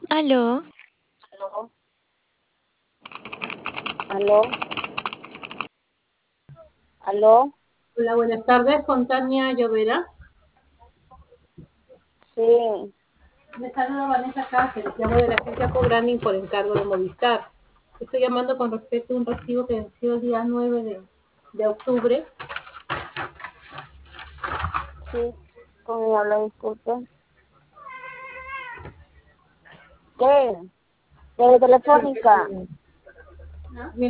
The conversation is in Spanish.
Aló, ¿Aló? ¿Aló? ¿Aló? Hola, buenas tardes, con Tania Llovera. Sí, Me saluda Vanessa Cáceres, llamo de la agencia Cobranding por encargo de Movistar. Estoy llamando con respecto a un recibo que venció el día 9 de octubre. sí, con mi habla, disculpe. ¿Qué? ¿De Telefónica? ¿No?